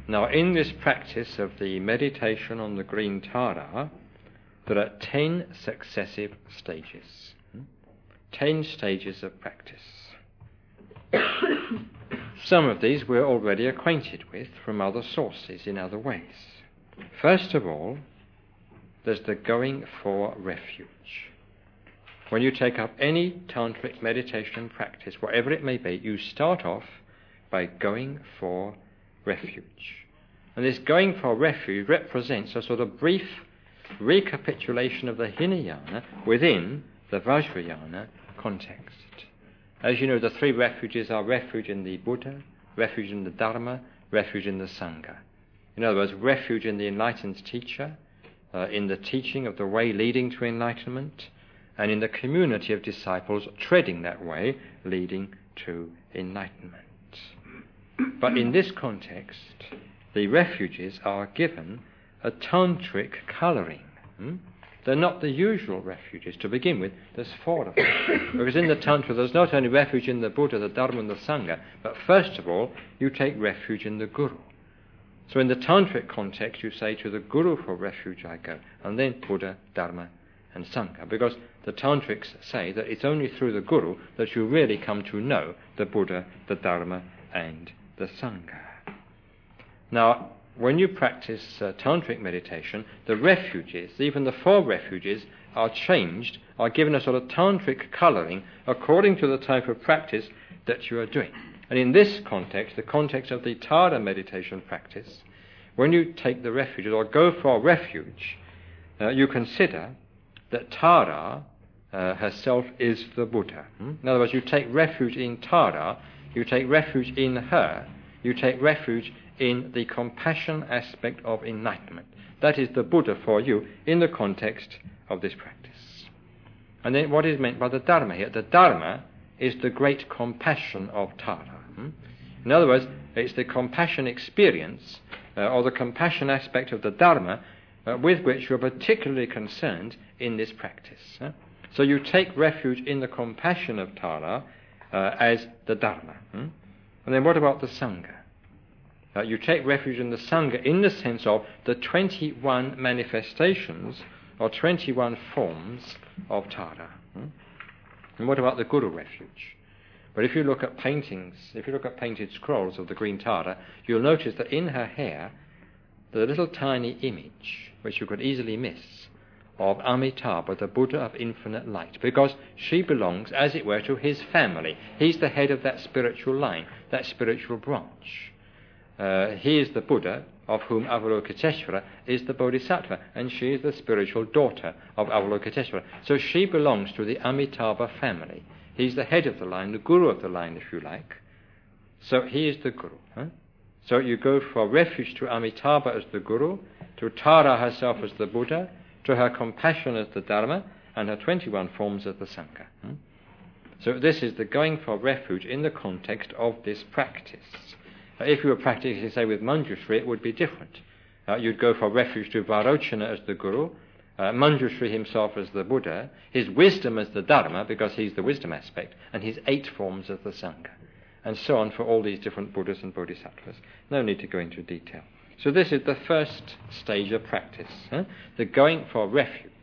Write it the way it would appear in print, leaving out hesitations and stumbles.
Now, in this practice of the meditation on the green Tara, there are 10 successive stages. 10 stages of practice. Some of these we're already acquainted with from other sources in other ways. First of all, there's the going for refuge. When you take up any tantric meditation practice, whatever it may be, you start off by going for refuge. And this going for refuge represents a sort of brief recapitulation of the Hinayana within the Vajrayana context. As you know, the 3 refuges are refuge in the Buddha, refuge in the Dharma, refuge in the Sangha. In other words, refuge in the enlightened teacher, in the teaching of the way leading to enlightenment, and in the community of disciples treading that way leading to enlightenment. But in this context, the refuges are given a tantric colouring. They're not the usual refuges. To begin with, there's 4 of them. Because in the Tantra, there's not only refuge in the Buddha, the Dharma and the Sangha, but first of all, you take refuge in the Guru. So in the Tantric context, you say, to the Guru for refuge I go, and then Buddha, Dharma and Sangha. Because the Tantrics say that it's only through the Guru that you really come to know the Buddha, the Dharma and the Sangha. Now, when you practice tantric meditation, the refuges, even the 4 refuges, are changed, are given a sort of tantric colouring according to the type of practice that you are doing. And in this context, the context of the Tara meditation practice, when you take the refuges or go for refuge, you consider that Tara herself is the Buddha. In other words, you take refuge in Tara, you take refuge in her, you take refuge in the compassion aspect of enlightenment. That is the Buddha for you in the context of this practice. And then what is meant by the Dharma here? The Dharma is the great compassion of Tara. In other words, it's the compassion experience or the compassion aspect of the Dharma with which you're particularly concerned in this practice. So you take refuge in the compassion of Tara as the Dharma. And then what about the Sangha? You take refuge in the Sangha in the sense of the 21 manifestations or 21 forms of Tara. And what about the Guru refuge? But if you look at paintings, if you look at painted scrolls of the green Tara, you'll notice that in her hair, there's a little tiny image, which you could easily miss, of Amitabha, the Buddha of infinite light, because she belongs, as it were, to his family. He's the head of that spiritual line, that spiritual branch. He is the Buddha of whom Avalokiteshvara is the Bodhisattva, and she is the spiritual daughter of Avalokiteshvara. So she belongs to the Amitabha family. He's the head of the line, the Guru of the line, if you like. So he is the Guru. So you go for refuge to Amitabha as the Guru, to Tara herself as the Buddha, to her compassion as the Dharma, and her 21 forms as the Sangha. So this is the going for refuge in the context of this practice. If you were practicing, say, with Manjushri, it would be different. You'd go for refuge to Varochana as the Guru, Manjushri himself as the Buddha, his wisdom as the Dharma, because he's the wisdom aspect, and his 8 forms as the Sangha, and so on for all these different Buddhas and Bodhisattvas. No need to go into detail. So this is the first stage of practice, the going for refuge.